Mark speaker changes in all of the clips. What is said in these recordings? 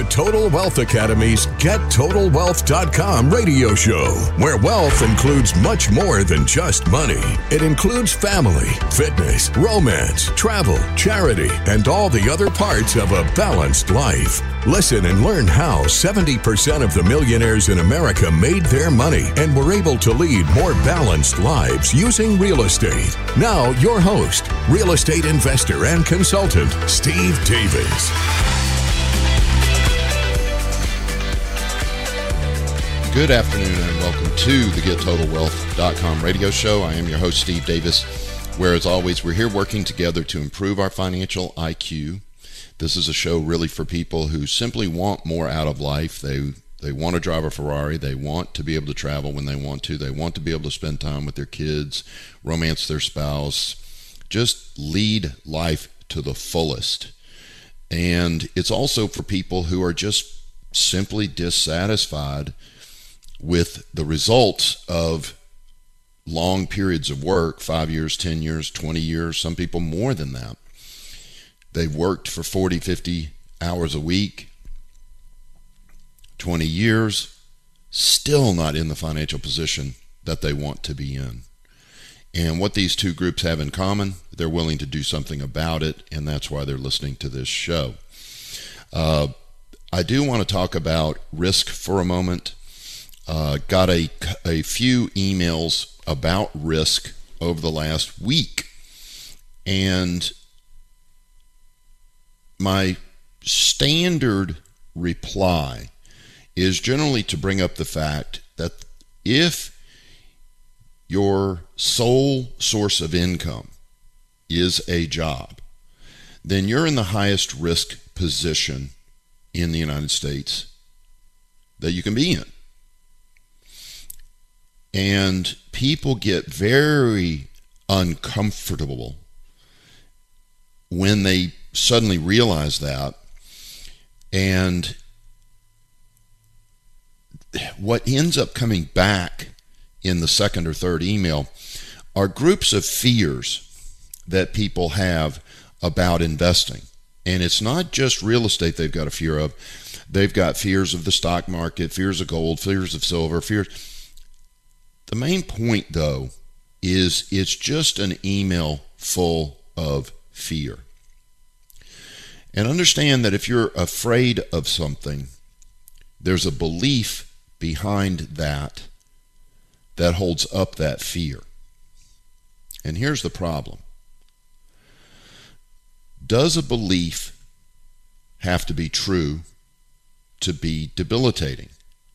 Speaker 1: Total Wealth Academy's GetTotalWealth.com radio show, where wealth includes much more than just money. It includes family, fitness, romance, travel, charity, and all the other parts of a balanced life. Listen and learn how 70% of the millionaires in America made their money and were able to lead more balanced lives using real estate. Now, your host, real estate investor and consultant, Steve Davis.
Speaker 2: Good afternoon and welcome to the GetTotalWealth.com radio show. I am your host, Steve Davis, where as always, we're here working together to improve our financial IQ. This is a show really for people who simply want more out of life. They want to drive a Ferrari. They want to be able to travel when they want to. They want to be able to spend time with their kids, romance their spouse, just lead life to the fullest. And it's also for people who are just simply dissatisfied with the results of long periods of work, 5 years, 10 years, 20 years, some people more than that. They've worked for 40, 50 hours a week, 20 years, still not in the financial position that they want to be in. And what these two groups have in common, they're willing to do something about it, and that's why they're listening to this show. I do want to talk about risk for a moment. Got a few emails about risk over the last week, and my standard reply is generally to bring up the fact that if your sole source of income is a job, then you're in the highest risk position in the United States that you can be in. And people get very uncomfortable when they suddenly realize that. And what ends up coming back in the second or third email are groups of fears that people have about investing. And it's not just real estate they've got a fear of. They've got fears of the stock market, fears of gold, fears of silver, fears. The main point, though, is it's just an email full of fear. And understand that if you're afraid of something, there's a belief behind that holds up that fear. And here's the problem. Does a belief have to be true to be debilitating?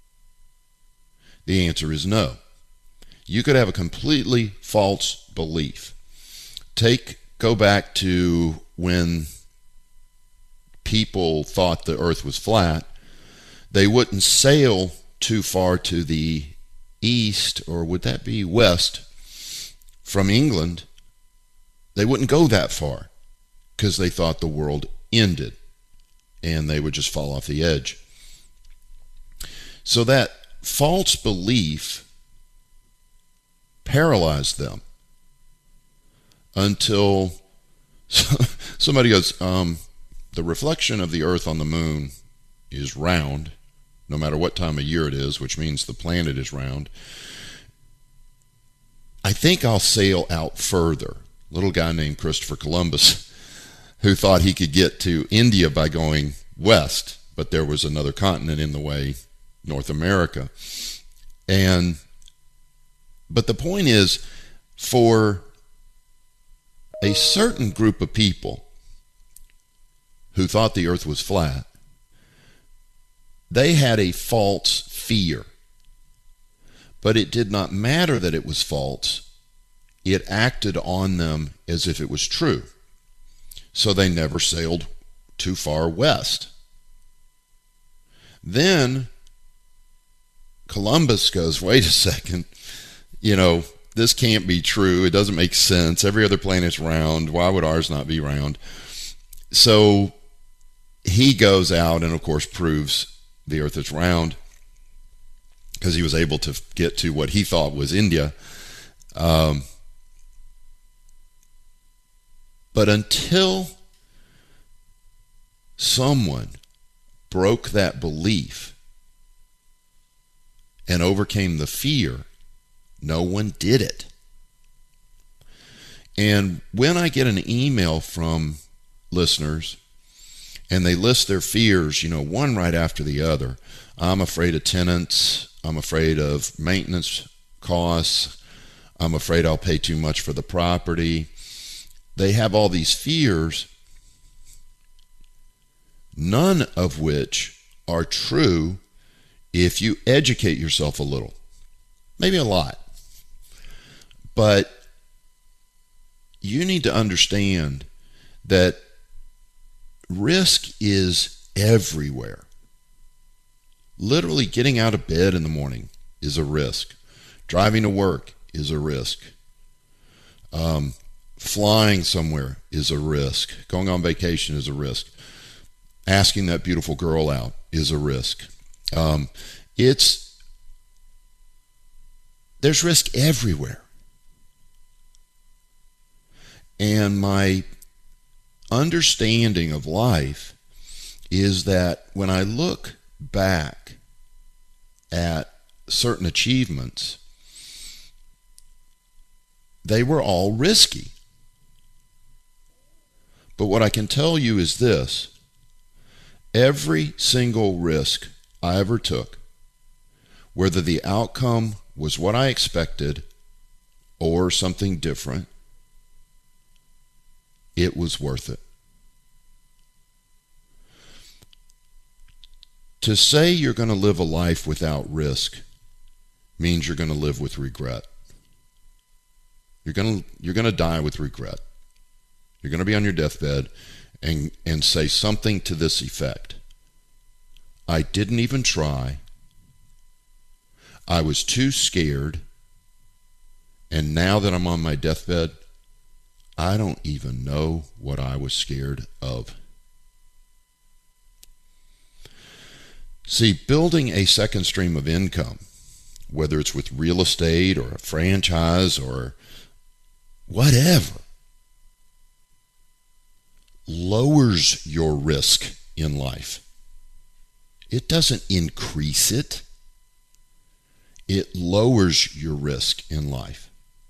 Speaker 2: The answer is no. You could have a completely false belief. Go back to when people thought the earth was flat. They wouldn't sail too far to the east, or would that be west, from England. They wouldn't go that far because they thought the world ended and they would just fall off the edge. So that false belief paralyzed them until somebody goes, the reflection of the earth on the moon is round, no matter what time of year it is, which means the planet is round. I think I'll sail out further. A little guy named Christopher Columbus, who thought he could get to India by going west, but there was another continent in the way, North America. But the point is, for a certain group of people who thought the earth was flat, they had a false fear. But it did not matter that it was false. It acted on them as if it was true. So they never sailed too far west. Then Columbus goes, wait a second, this can't be true. It doesn't make sense. Every other planet's round. Why would ours not be round? So he goes out and, of course, proves the earth is round because he was able to get to what he thought was India. But until someone broke that belief and overcame the fear, no one did it. And when I get an email from listeners and they list their fears, one right after the other, I'm afraid of tenants, I'm afraid of maintenance costs, I'm afraid I'll pay too much for the property. They have all these fears, none of which are true if you educate yourself a little, maybe a lot. But you need to understand that risk is everywhere. Literally getting out of bed in the morning is a risk. Driving to work is a risk. Flying somewhere is a risk. Going on vacation is a risk. Asking that beautiful girl out is a risk. There's risk everywhere. And my understanding of life is that when I look back at certain achievements, they were all risky. But what I can tell you is this: every single risk I ever took, whether the outcome was what I expected or something different, it was worth it. To say you're going to live a life without risk means you're going to live with regret. You're going to die with regret. You're going to be on your deathbed and say something to this effect: I didn't even try. I was too scared. And now that I'm on my deathbed, I don't even know what I was scared of. See, building a second stream of income, whether it's with real estate or a franchise or whatever, lowers your risk in life. It doesn't increase it. It lowers your risk in life.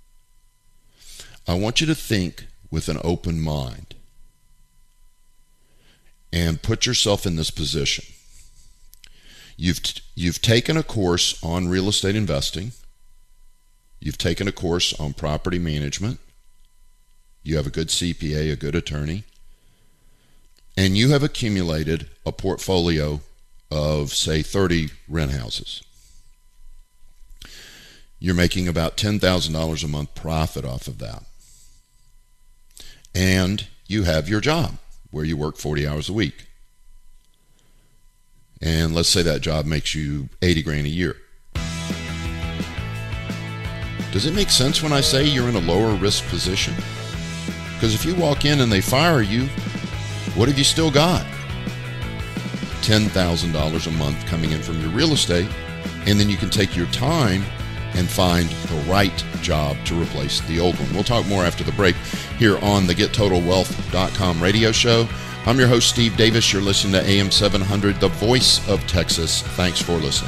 Speaker 2: I want you to think with an open mind and put yourself in this position. You've taken a course on real estate investing. You've taken a course on property management. You have a good CPA, a good attorney. And you have accumulated a portfolio of, say, 30 rent houses. You're making about $10,000 a month profit off of that. And you have your job where you work 40 hours a week. And let's say that job makes you $80,000 a year. Does it make sense when I say you're in a lower risk position? Because if you walk in and they fire you, what have you still got? $10,000 a month coming in from your real estate, and then you can take your time and find the right job to replace the old one. We'll talk more after the break here on the GetTotalWealth.com radio show. I'm your host, Steve Davis. You're listening to AM 700, the voice of Texas. Thanks for listening.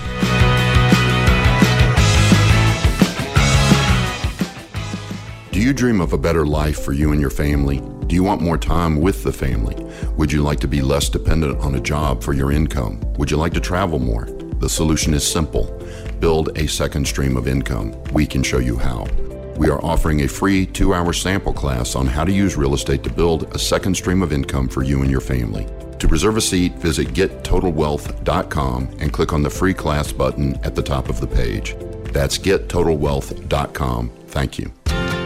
Speaker 2: Do you dream of a better life for you and your family? Do you want more time with the family? Would you like to be less dependent on a job for your income? Would you like to travel more? The solution is simple. Build a second stream of income. We can show you how. We are offering a free 2-hour sample class on how to use real estate to build a second stream of income for you and your family. To reserve a seat, visit GetTotalWealth.com and click on the free class button at the top of the page. That's GetTotalWealth.com. Thank you.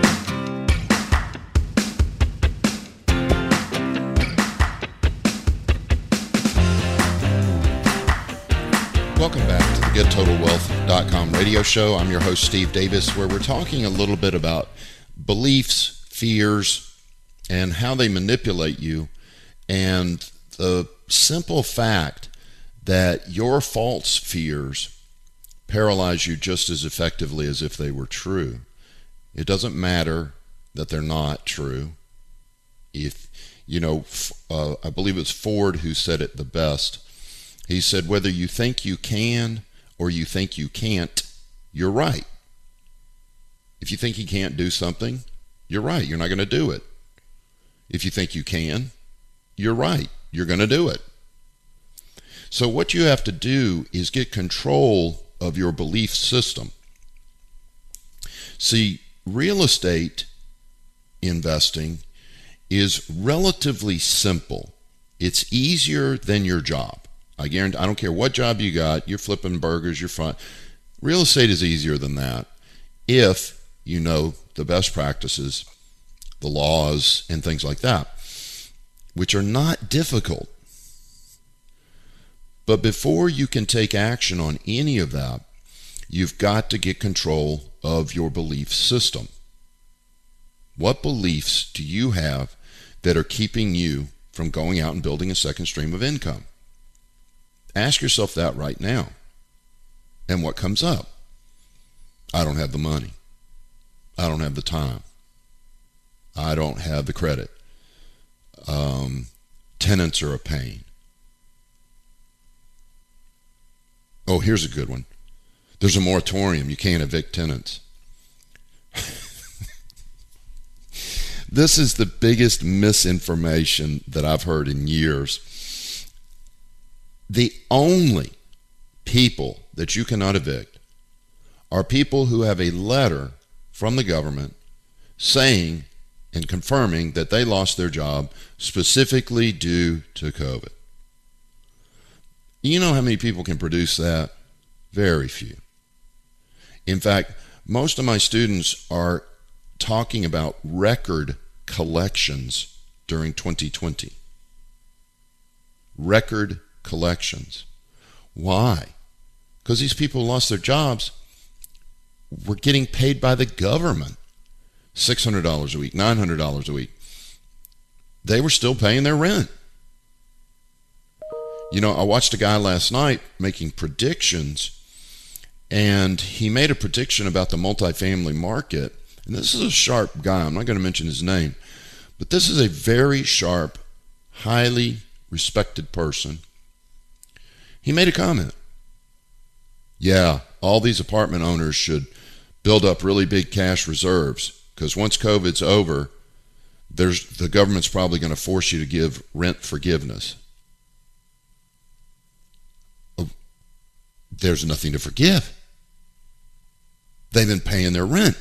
Speaker 2: Welcome back to the GetTotalWealth.com radio show. I'm your host, Steve Davis, where we're talking a little bit about beliefs, fears, and how they manipulate you, and the simple fact that your false fears paralyze you just as effectively as if they were true. It doesn't matter that they're not true. If, I believe it's Ford who said it the best. He said, whether you think you can or you think you can't, you're right. If you think you can't do something, you're right. You're not going to do it. If you think you can, you're right. You're going to do it. So what you have to do is get control of your belief system. See, real estate investing is relatively simple. It's easier than your job. I guarantee, I don't care what job you got, you're flipping burgers, you're fine. Real estate is easier than that if you know the best practices, the laws, and things like that, which are not difficult. But before you can take action on any of that, you've got to get control of your belief system. What beliefs do you have that are keeping you from going out and building a second stream of income? Ask yourself that right now. And what comes up? I don't have the money. I don't have the time. I don't have the credit. Tenants are a pain. Oh, here's a good one. There's a moratorium. You can't evict tenants. This is the biggest misinformation that I've heard in years. The only people that you cannot evict are people who have a letter from the government saying and confirming that they lost their job specifically due to COVID. You know how many people can produce that? Very few. In fact, most of my students are talking about record collections during 2020. Record collections. Why? Because these people who lost their jobs were getting paid by the government $600 a week, $900 a week. They were still paying their rent. You know, I watched a guy last night making predictions, and he made a prediction about the multifamily market. And this is a sharp guy. I'm not going to mention his name, but this is a very sharp, highly respected person. He made a comment. Yeah, all these apartment owners should build up really big cash reserves, because once COVID's over, the government's probably going to force you to give rent forgiveness. There's nothing to forgive. They've been paying their rent.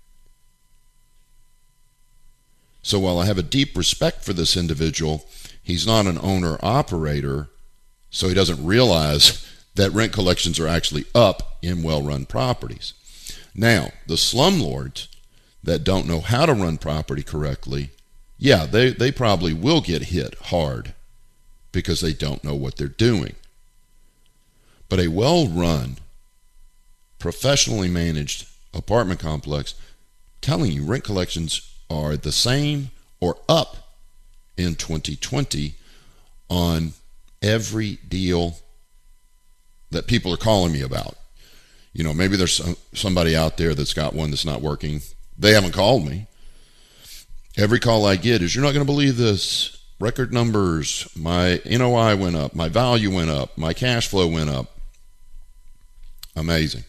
Speaker 2: So while I have a deep respect for this individual, he's not an owner-operator, so he doesn't realize that rent collections are actually up in well-run properties. Now, the slumlords that don't know how to run property correctly, yeah, they probably will get hit hard because they don't know what they're doing. But a well-run, professionally managed apartment complex, telling you rent collections are the same or up in 2020 on every deal that people are calling me about. You know, maybe there's somebody out there that's got one that's not working. They haven't called me. Every call I get is, you're not going to believe this. Record numbers, my NOI went up, my value went up, my cash flow went up. Amazing.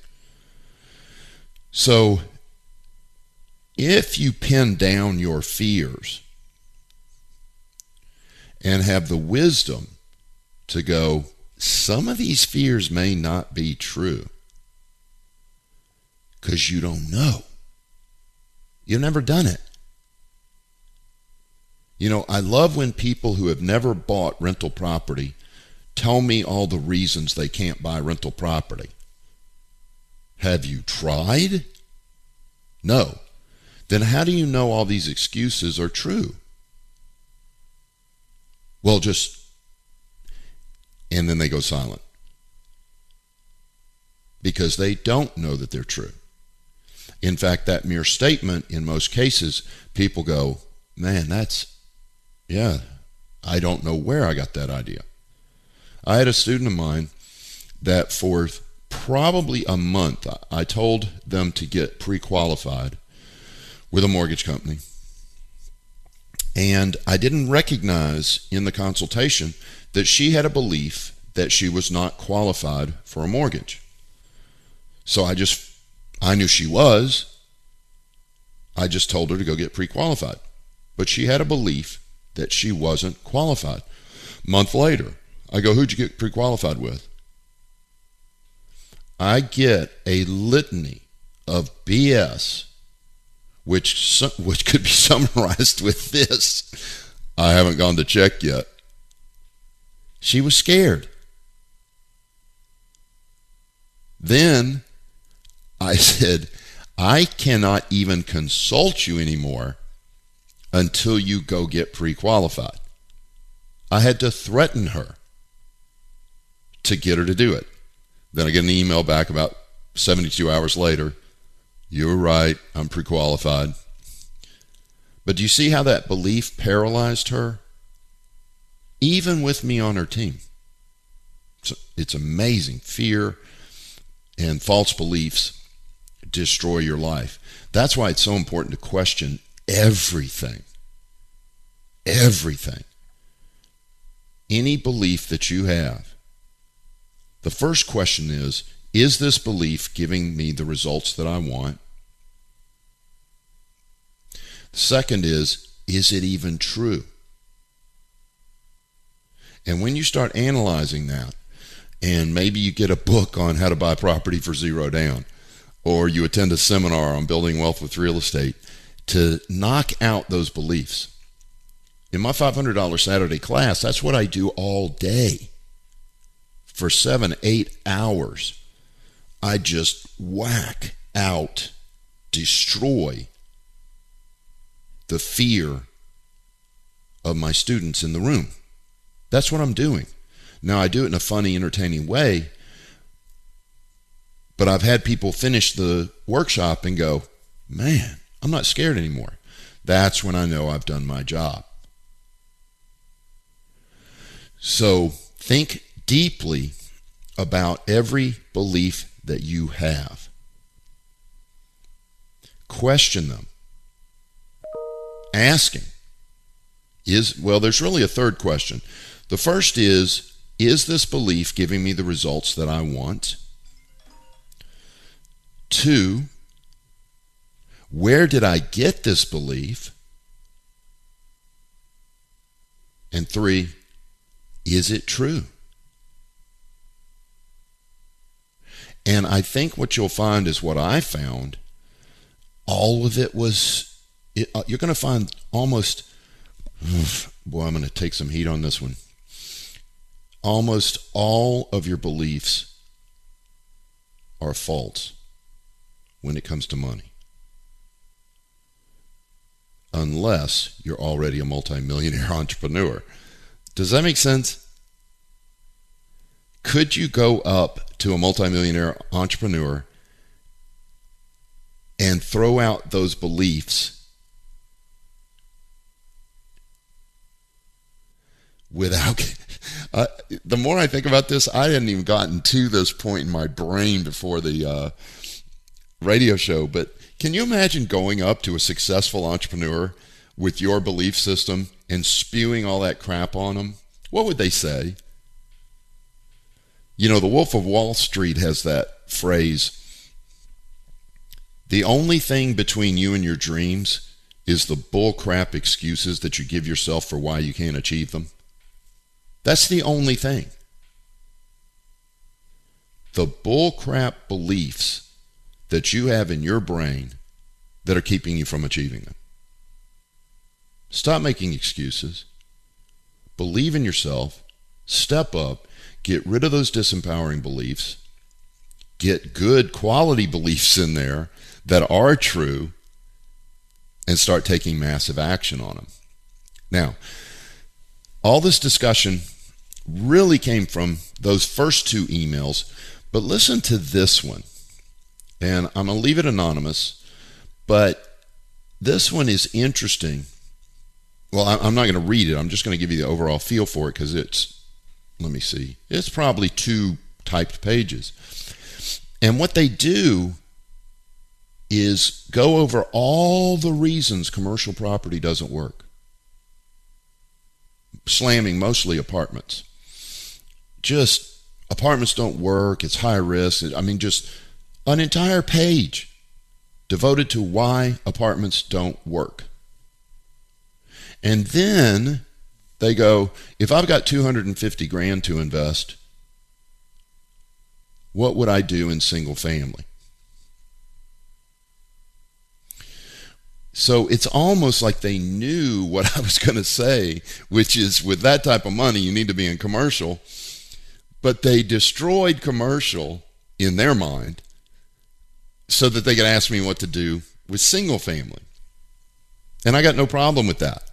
Speaker 2: So if you pin down your fears and have the wisdom to go, some of these fears may not be true, because you don't know. You've never done it. You know, I love when people who have never bought rental property tell me all the reasons they can't buy rental property. Have you tried? No. Then how do you know all these excuses are true? Well, and then they go silent. Because they don't know that they're true. In fact, that mere statement, in most cases, people go, man, I don't know where I got that idea. I had a student of mine that for probably a month, I told them to get pre-qualified with a mortgage company. And I didn't recognize in the consultation that she had a belief that she was not qualified for a mortgage. So I knew she was. I just told her to go get pre-qualified. But she had a belief that she wasn't qualified. Month later, I go, who'd you get pre-qualified with? I get a litany of BS, which could be summarized with this: I haven't gone to check yet. She was scared. Then I said, I cannot even consult you anymore until you go get pre-qualified. I had to threaten her to get her to do it. Then I get an email back about 72 hours later. You were right, I'm pre-qualified. But do you see how that belief paralyzed her? Even with me on her team. It's amazing. Fear and false beliefs destroy your life. That's why it's so important to question everything. Everything. Any belief that you have. The first question is this belief giving me the results that I want? The second is it even true? And when you start analyzing that, and maybe you get a book on how to buy property for zero down, or you attend a seminar on building wealth with real estate, to knock out those beliefs. In my $500 Saturday class, that's what I do all day. For 7-8 hours, I just whack out, destroy the fear of my students in the room. That's what I'm doing. Now, I do it in a funny, entertaining way, but I've had people finish the workshop and go, man, I'm not scared anymore. That's when I know I've done my job. So think deeply about every belief that you have. Question them. Asking. There's really a third question. The first is this belief giving me the results that I want? 2, where did I get this belief? And 3, is it true? And I think what you'll find is what I found. All of it was, you're going to find almost, boy, I'm going to take some heat on this one. Almost all of your beliefs are false when it comes to money. Unless you're already a multimillionaire entrepreneur. Does that make sense? Could you go up to a multimillionaire entrepreneur and throw out those beliefs without... the more I think about this, I hadn't even gotten to this point in my brain before the radio show, but can you imagine going up to a successful entrepreneur with your belief system and spewing all that crap on them? What would they say? You know, the Wolf of Wall Street has that phrase, the only thing between you and your dreams is the bullcrap excuses that you give yourself for why you can't achieve them. That's the only thing. The bullcrap beliefs that you have in your brain that are keeping you from achieving them. Stop making excuses. Believe in yourself. Step up. Get rid of those disempowering beliefs. Get good quality beliefs in there that are true and start taking massive action on them. Now, all this discussion really came from those first 2 emails, but listen to this one. And I'm going to leave it anonymous, but this one is interesting. Well, I'm not going to read it. I'm just going to give you the overall feel for it because let me see, it's probably 2 typed pages. And what they do is go over all the reasons commercial property doesn't work. Slamming mostly apartments. just apartments don't work, it's high risk. I mean, just an entire page devoted to why apartments don't work. And then they go, if I've got $250,000 to invest, what would I do in single family? So it's almost like they knew what I was going to say, which is with that type of money, you need to be in commercial. But they destroyed commercial in their mind so that they could ask me what to do with single family. And I got no problem with that.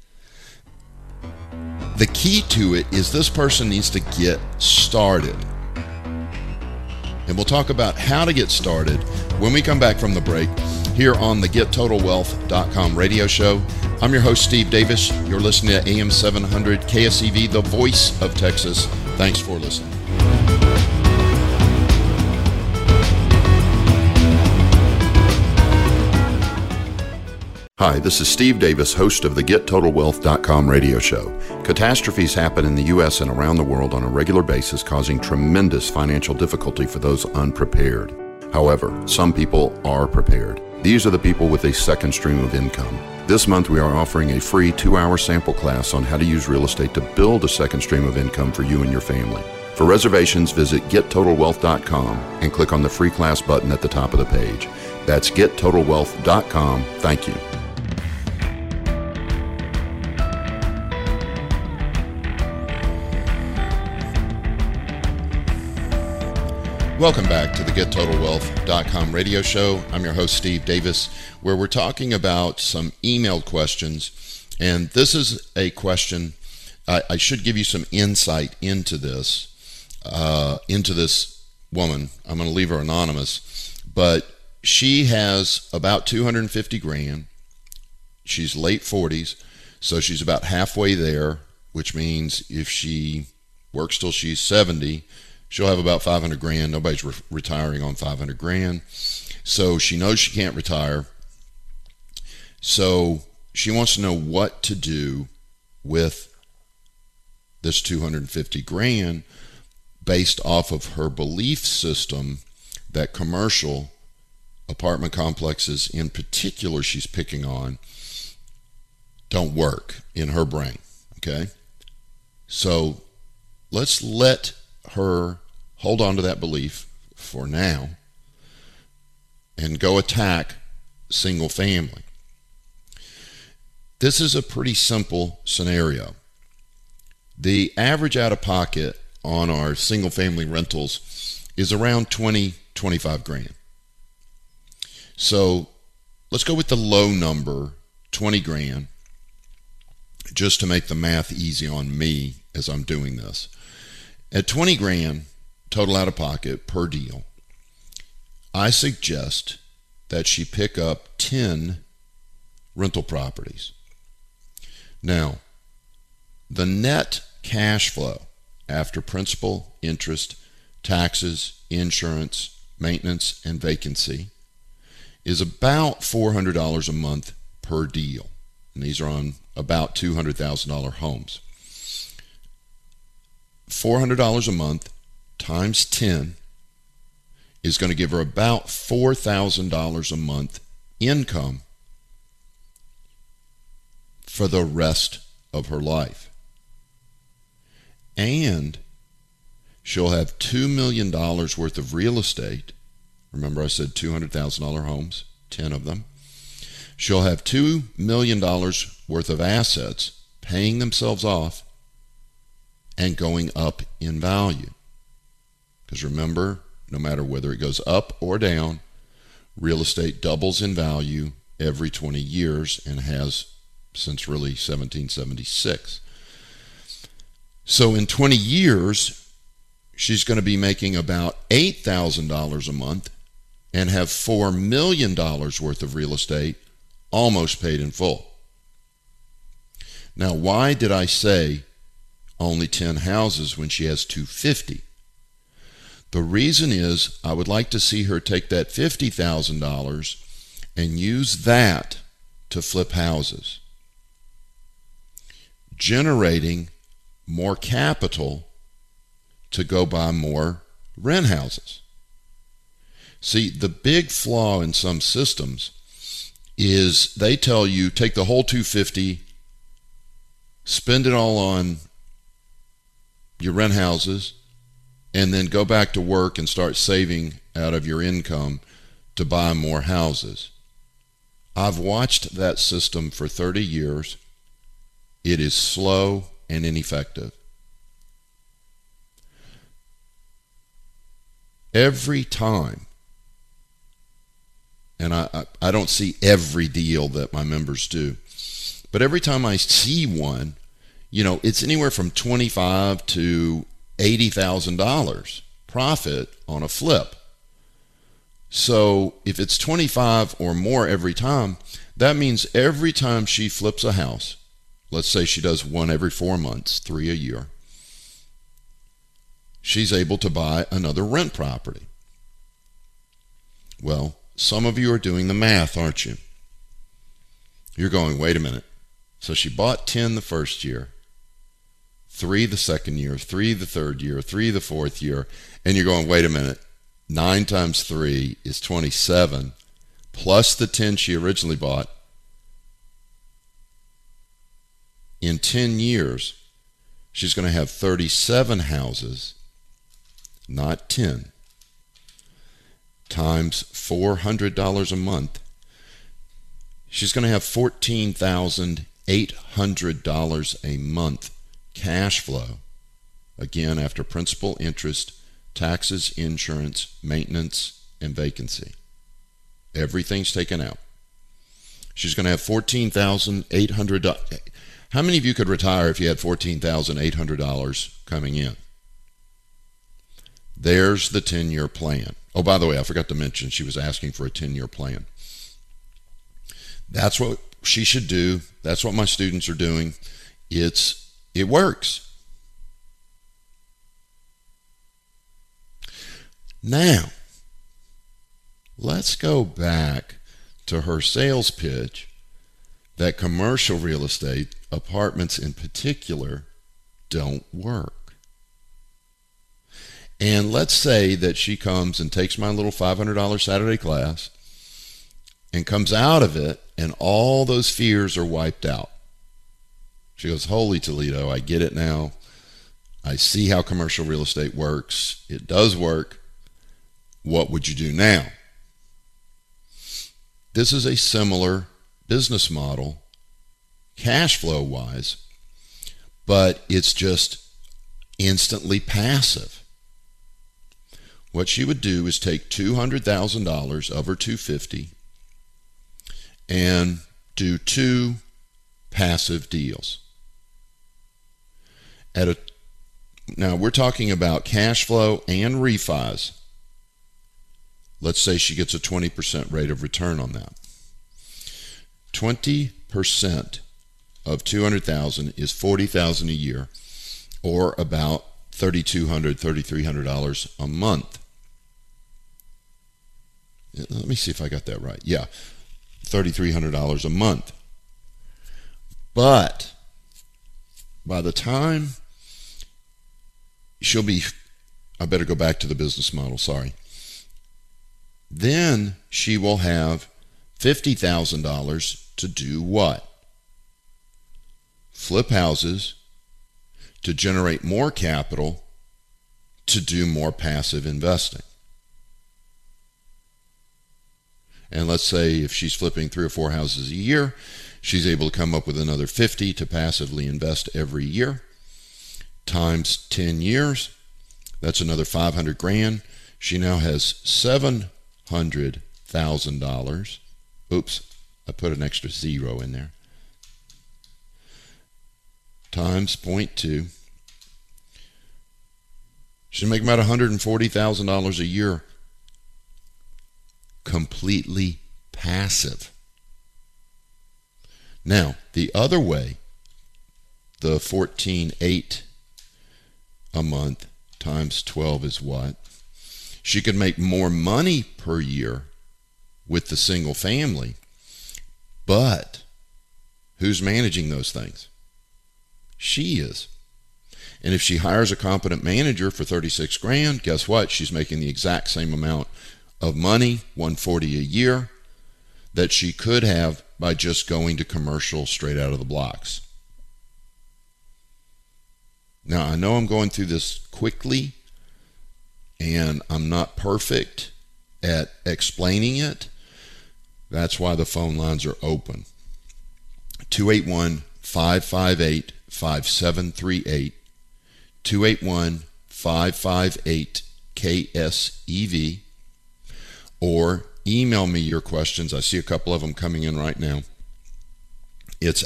Speaker 2: The key to it is this person needs to get started. And we'll talk about how to get started when we come back from the break here on the GetTotalWealth.com radio show. I'm your host, Steve Davis. You're listening to AM 700 KSEV, the voice of Texas. Thanks for listening. Hi, this is Steve Davis, host of the GetTotalWealth.com radio show. Catastrophes happen in the U.S. and around the world on a regular basis, causing tremendous financial difficulty for those unprepared. However, some people are prepared. These are the people with a second stream of income. This month, we are offering a free 2-hour sample class on how to use real estate to build a second stream of income for you and your family. For reservations, visit GetTotalWealth.com and click on the free class button at the top of the page. That's GetTotalWealth.com. Thank you. Welcome back to the GetTotalWealth.com radio show. I'm your host, Steve Davis, where we're talking about some emailed questions. And this is a question, I should give you some insight into this woman. I'm going to leave her anonymous, but she has about $250,000. She's late 40s, so she's about halfway there, which means if she works till she's 70, she'll have about $500,000. Nobody's retiring on $500,000. So she knows she can't retire. So she wants to know what to do with this $250,000 based off of her belief system that commercial apartment complexes in particular she's picking on don't work in her brain. Okay? So let's let her hold on to that belief for now and go attack single family. This is a pretty simple scenario. The average out of pocket on our single family rentals is around $20,000-$25,000. So let's go with the low number, $20,000, just to make the math easy on me as I'm doing this. At $20,000 total out of pocket per deal, I suggest that she pick up 10 rental properties. Now, the net cash flow after principal, interest, taxes, insurance, maintenance, and vacancy is about $400 a month per deal. And these are on about $200,000 homes. $400 a month times 10 is going to give her about $4,000 a month income for the rest of her life. And she'll have $2 million worth of real estate. Remember I said $200,000 homes, 10 of them. She'll have $2 million worth of assets paying themselves off and going up in value. Because remember, no matter whether it goes up or down, real estate doubles in value every 20 years and has since really 1776. So in 20 years, she's going to be making about $8,000 a month and have $4 million worth of real estate almost paid in full. Now, why did I say only 10 houses when she has 250? The reason is I would like to see her take that $50,000 and use that to flip houses, generating more capital to go buy more rent houses. See, the big flaw in some systems is they tell you take the whole $250, spend it all on your rent houses, and then go back to work and start saving out of your income to buy more houses. I've watched that system for 30 years. It is slow and ineffective. Every time, and I don't see every deal that my members do, but every time I see one, it's anywhere from $25,000 to $80,000 profit on a flip. So if it's 25 or more every time, that means every time she flips a house, let's say she does one every 4 months, 3 a year, she's able to buy another rent property. Well, some of you are doing the math, aren't you? You're going, wait a minute. So she bought 10 the first year, 3 the second year, 3 the third year, 3 the fourth year, and you're going, wait a minute. 9 times 3 is 27, plus the 10 she originally bought. In 10 years, she's going to have 37 houses, not 10, times $400 a month. She's going to have $14,800 a month cash flow, again after principal, interest, taxes, insurance, maintenance, and vacancy. Everything's taken out. She's going to have $14,800. How many of you could retire if you had $14,800 coming in? There's the 10-year plan. Oh, by the way, I forgot to mention she was asking for a 10-year plan. That's what she should do. That's what my students are doing. It works. Now, let's go back to her sales pitch that commercial real estate, apartments in particular, don't work. And let's say that she comes and takes my little $500 Saturday class and comes out of it and all those fears are wiped out. She goes, holy Toledo, I get it now. I see how commercial real estate works. It does work. What would you do now? This is a similar business model, cash flow wise, but it's just instantly passive. What she would do is take $200,000 of her $250 and do 2 passive deals. Now we're talking about cash flow and refis. Let's say she gets a 20% rate of return on that. 20% of $200,000 is $40,000 a year, or about $3,200, $3,300 a month. Let me see if I got that right. Yeah, $3,300 a month. But by the time she'll be, I better go back to the business model, sorry. Then she will have $50,000 to do what? Flip houses, to generate more capital, to do more passive investing. And let's say if she's flipping 3 or 4 houses a year, she's able to come up with another 50 to passively invest every year. Times 10 years, that's another $500,000. She now has $700,000. Oops, I put an extra 0 in there. Times 0.2. She's making about $140,000 a year. Completely passive. Now, the other way, the 14,800 a month times 12 is what? She could make more money per year with the single family, but who's managing those things? She is. And if she hires a competent manager for 36 grand, guess what? She's making the exact same amount of money, 140 a year, that she could have by just going to commercial straight out of the blocks. Now, I know I'm going through this quickly, and I'm not perfect at explaining it. That's why the phone lines are open. 281-558-5738, 281-558-KSEV, or email me your questions. I see a couple of them coming in right now. It's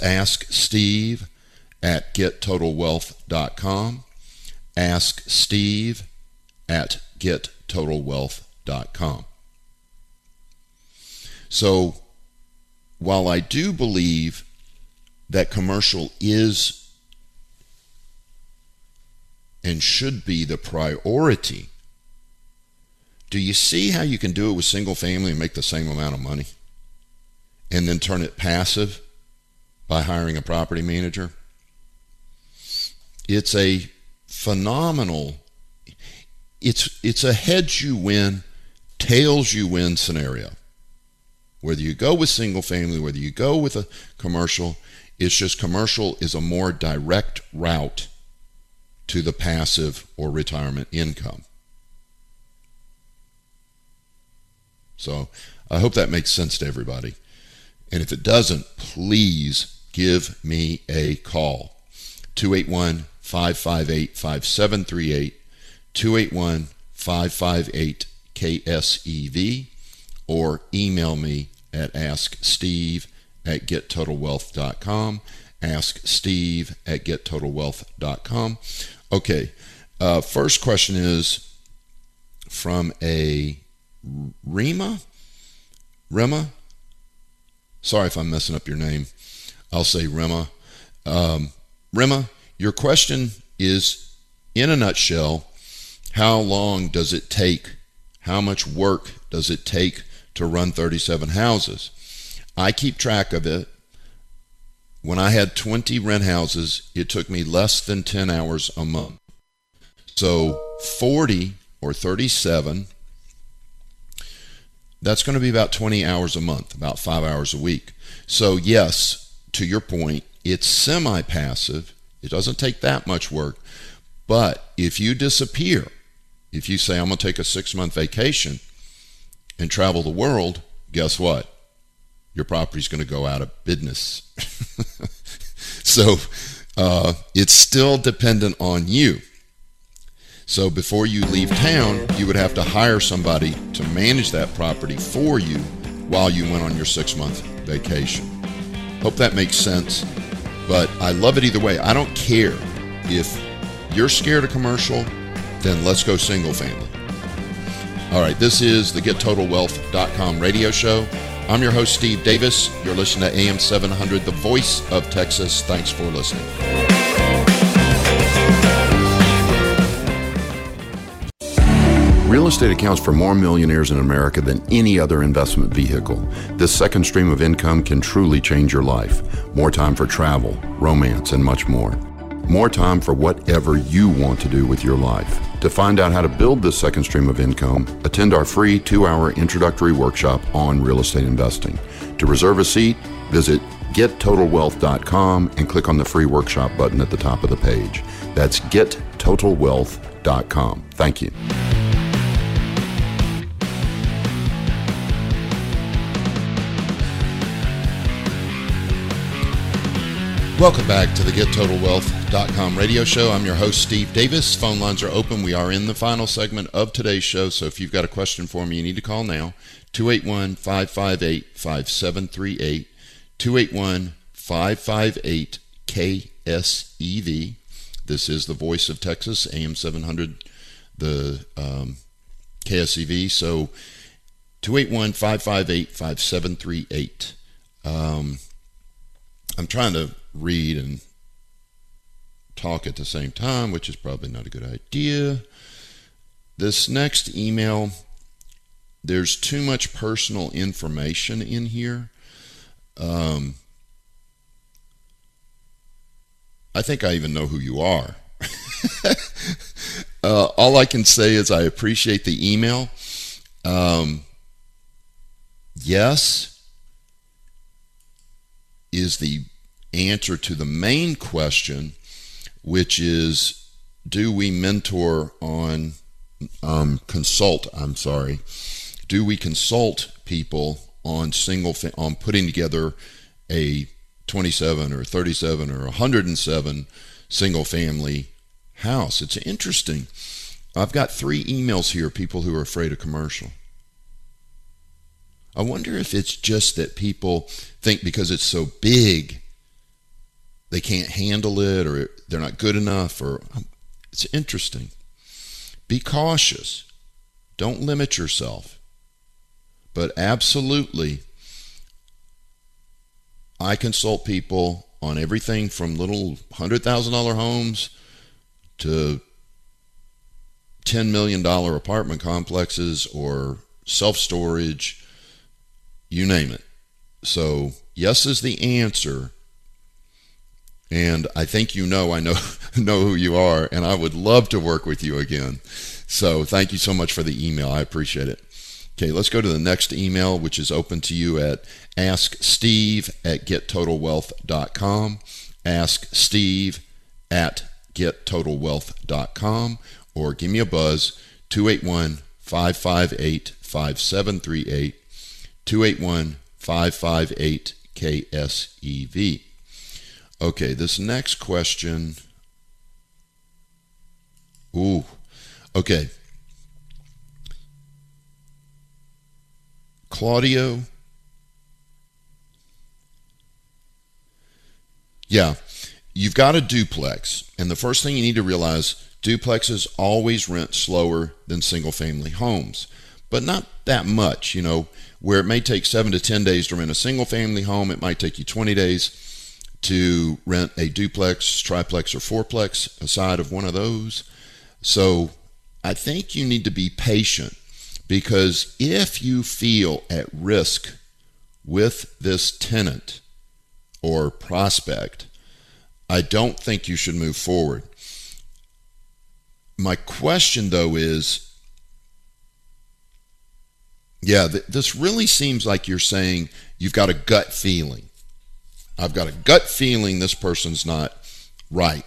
Speaker 2: asksteve@gettotalwealth.com, asksteve@gettotalwealth.com. So while I do believe that commercial is and should be the priority, do you see how you can do it with single family and make the same amount of money and then turn it passive by hiring a property manager? It's a phenomenal, it's a heads you win, tails you win scenario. Whether you go with single family, whether you go with a commercial, it's just commercial is a more direct route to the passive or retirement income. So I hope that makes sense to everybody. And if it doesn't, please give me a call. 281-558-5738, 281-558-KSEV, or email me at asksteve@gettotalwealth.com, asksteve@gettotalwealth.com. Okay, first question is from a Rima? Sorry if I'm messing up your name. I'll say Rima. Rima, your question is, in a nutshell, how long does it take, how much work does it take to run 37 houses? I keep track of it. When I had 20 rent houses, it took me less than 10 hours a month. So 40 or 37, that's going to be about 20 hours a month, about 5 hours a week. So yes, to your point, it's semi-passive. It doesn't take that much work. But if you disappear, if you say, I'm going to take a 6-month vacation and travel the world, guess what? Your property's going to go out of business. So it's still dependent on you. So before you leave town, you would have to hire somebody to manage that property for you while you went on your 6-month vacation. Hope that makes sense. But I love it either way. I don't care. If you're scared of commercial, then let's go single family. All right, this is the GetTotalWealth.com radio show. I'm your host, Steve Davis. You're listening to AM 700, the voice of Texas. Thanks for listening.
Speaker 3: Real estate accounts for more millionaires in America than any other investment vehicle. This second stream of income can truly change your life. More time for travel, romance, and much more. More time for whatever you want to do with your life. To find out how to build this second stream of income, attend our free 2-hour introductory workshop on real estate investing. To reserve a seat, visit gettotalwealth.com and click on the free workshop button at the top of the page. That's gettotalwealth.com. Thank you.
Speaker 2: Welcome back to the GetTotalWealth.com radio show. I'm your host, Steve Davis. Phone lines are open. We are in the final segment of today's show, so if you've got a question for me, you need to call now. 281-558-5738, 281-558-KSEV. This is the voice of Texas, AM 700, the KSEV. So 281-558-5738. I'm trying to read and talk at the same time, which is probably not a good idea. This next email, there's too much personal information in here. I think I even know who you are. All I can say is I appreciate the email. Yes is the answer to the main question, which is, do we mentor on do we consult people on on putting together a 27 or 37 or 107 single family house? It's interesting. I've got 3 emails here, people who are afraid of commercial. I wonder if it's just that people think because it's so big they can't handle it, or they're not good enough, or it's interesting. Be cautious. Don't limit yourself. But absolutely, I consult people on everything from little $100,000 homes to $10 million apartment complexes or self-storage, you name it. So yes is the answer. And I think I know who you are, and I would love to work with you again. So thank you so much for the email. I appreciate it. Okay, let's go to the next email, which is open to you at asksteve@gettotalwealth.com, asksteve@gettotalwealth.com, or give me a buzz, 281-558-5738, 281-558-KSEV. Okay, this next question. Okay. Claudio. Yeah, you've got a duplex, and the first thing you need to realize, duplexes always rent slower than single-family homes, but not that much. Where it may take 7 to 10 days to rent a single-family home, it might take you 20 days to rent a duplex, triplex, or fourplex aside of one of those. So I think you need to be patient, because if you feel at risk with this tenant or prospect, I don't think you should move forward. My question, though, is, this really seems like you're saying you've got a gut feeling. I've got a gut feeling this person's not right.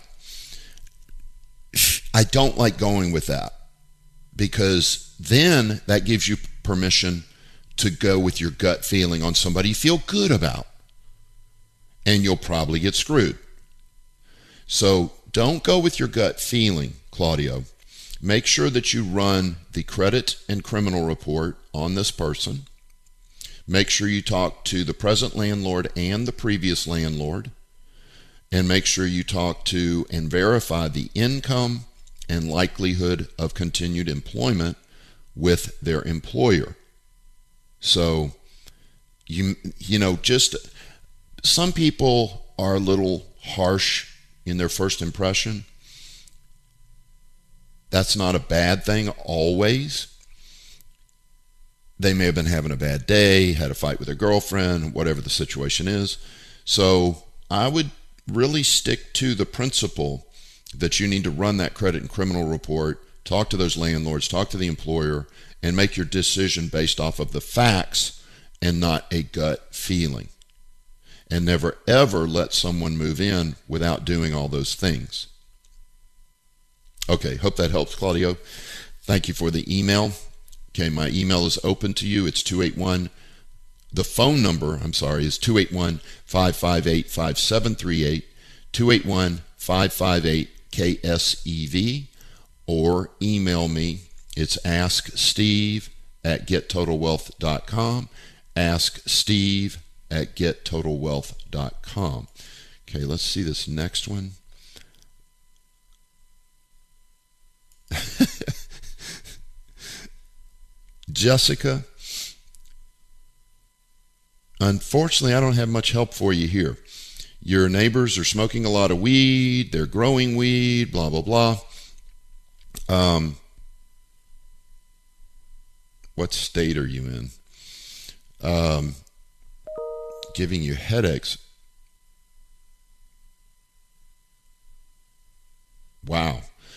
Speaker 2: I don't like going with that, because then that gives you permission to go with your gut feeling on somebody you feel good about, and you'll probably get screwed. So don't go with your gut feeling, Claudio. Make sure that you run the credit and criminal report on this person. Make sure you talk to the present landlord and the previous landlord, and make sure you talk to and verify the income and likelihood of continued employment with their employer. So, just some people are a little harsh in their first impression. That's not a bad thing always. They may have been having a bad day, had a fight with their girlfriend, whatever the situation is. So I would really stick to the principle that you need to run that credit and criminal report, talk to those landlords, talk to the employer, and make your decision based off of the facts and not a gut feeling. And never ever let someone move in without doing all those things. Okay, hope that helps, Claudio. Thank you for the email. Okay, my email is open to you. It's 281. The phone number, is 281-558-5738, 281-558-KSEV, or email me. It's asksteve@gettotalwealth.com, asksteve@gettotalwealth.com. Okay, let's see this next one. Jessica, unfortunately, I don't have much help for you here. Your neighbors are smoking a lot of weed, they're growing weed, blah, blah, blah. What state are you in? Giving you headaches. Wow.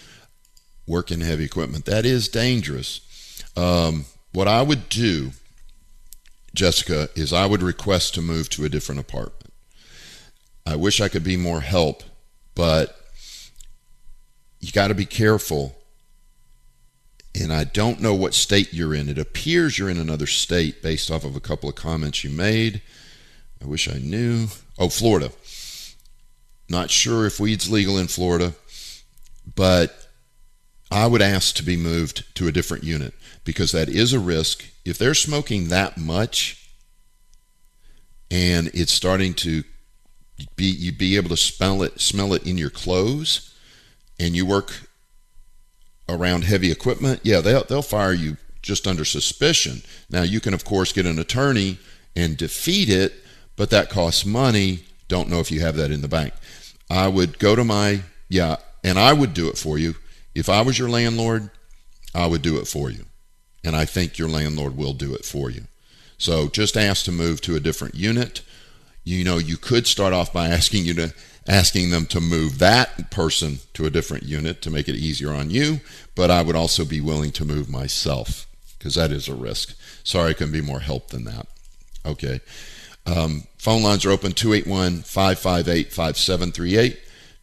Speaker 2: work in heavy equipment. That is dangerous. What I would do, Jessica, is I would request to move to a different apartment. I wish I could be more help, but you got to be careful. And I don't know what state you're in. It appears you're in another state based off of a couple of comments you made. I wish I knew. Oh, Florida. Not sure if weed's legal in Florida, but I would ask to be moved to a different unit because that is a risk. If they're smoking that much and it's starting to you'd be able to smell it in your clothes, and you work around heavy equipment, yeah, they'll fire you just under suspicion. Now, you can, of course, get an attorney and defeat it, but that costs money. Don't know if you have that in the bank. I would go to and I would do it for you. If I was your landlord, I would do it for you. And I think your landlord will do it for you. So just ask to move to a different unit. You could start off by asking them to move that person to a different unit to make it easier on you, but I would also be willing to move myself because that is a risk. Sorry I couldn't be more help than that. Okay. Phone lines are open, 281-558-5738,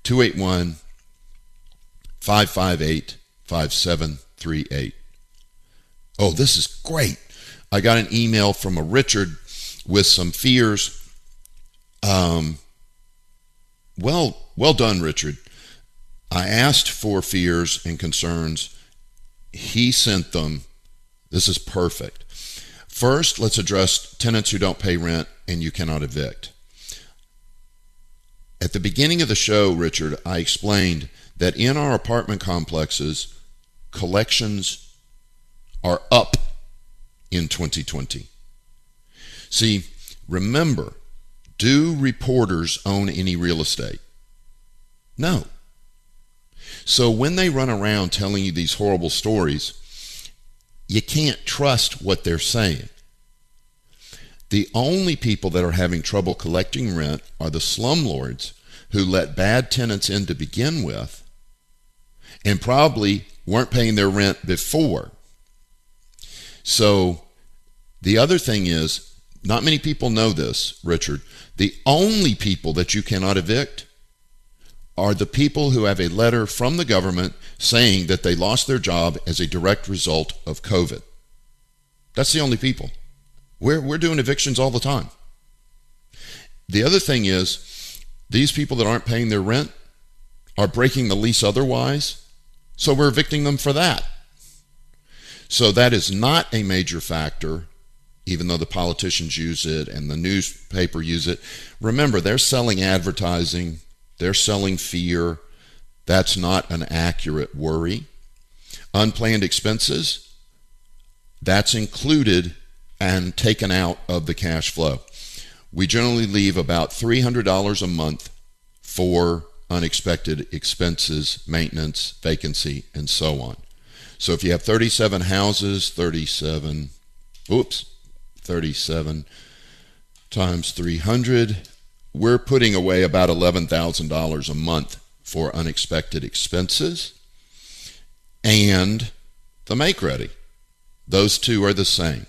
Speaker 2: 281-558-5738. Oh, this is great. I got an email from a Richard with some fears. Well done, Richard. I asked for fears and concerns. He sent them. This is perfect. First, let's address tenants who don't pay rent and you cannot evict. At the beginning of the show, Richard, I explained that in our apartment complexes, collections are up in 2020. See, remember, do reporters own any real estate? No. So when they run around telling you these horrible stories, you can't trust what they're saying. The only people that are having trouble collecting rent are the slumlords who let bad tenants in to begin with and probably weren't paying their rent before. So the other thing is, not many people know this, Richard. The only people that you cannot evict are the people who have a letter from the government saying that they lost their job as a direct result of COVID. That's the only people. We're doing evictions all the time. The other thing is, these people that aren't paying their rent are breaking the lease otherwise, so we're evicting them for that. So that is not a major factor, even though the politicians use it and the newspaper use it. Remember, they're selling advertising. They're selling fear. That's not an accurate worry. Unplanned expenses, that's included and taken out of the cash flow. We generally leave about $300 a month for unexpected expenses, maintenance, vacancy, and so on. So if you have 37 houses, 37 times 300, we're putting away about $11,000 a month for unexpected expenses and the make ready. Those two are the same.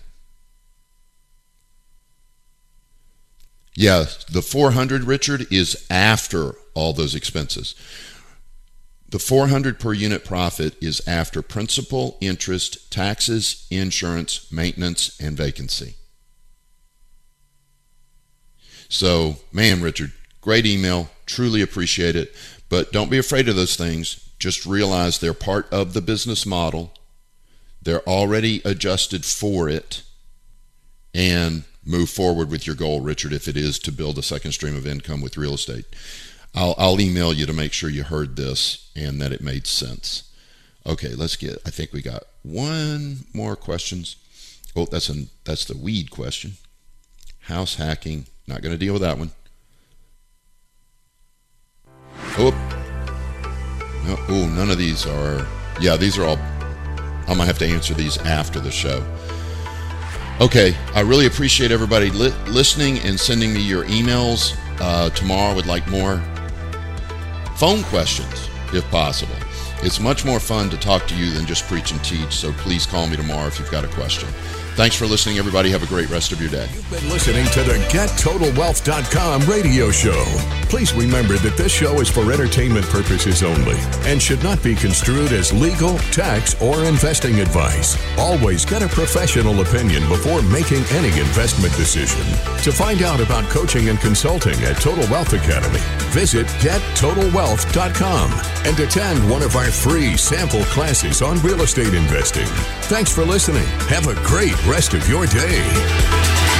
Speaker 2: Yeah, the $400, Richard, is after all those expenses. The $400 per unit profit is after principal, interest, taxes, insurance, maintenance, and vacancy. So, man, Richard, great email. Truly appreciate it. But don't be afraid of those things. Just realize they're part of the business model. They're already adjusted for it. And move forward with your goal, Richard, if it is to build a second stream of income with real estate. I'll email you to make sure you heard this and that it made sense. Okay, I think we got one more questions. Oh, that's the weed question. House hacking. Not going to deal with that one. Oh, none of these are. Yeah, these are all. I'm going to have to answer these after the show. Okay, I really appreciate everybody listening and sending me your emails. Tomorrow I would like more phone questions, if possible. It's much more fun to talk to you than just preach and teach, so please call me tomorrow if you've got a question. Thanks for listening, everybody. Have a great rest of your day.
Speaker 1: You've been listening to the GetTotalWealth.com radio show. Please remember that this show is for entertainment purposes only and should not be construed as legal, tax, or investing advice. Always get a professional opinion before making any investment decision. To find out about coaching and consulting at Total Wealth Academy, visit GetTotalWealth.com and attend one of our free sample classes on real estate investing. Thanks for listening. Have a great rest of your day.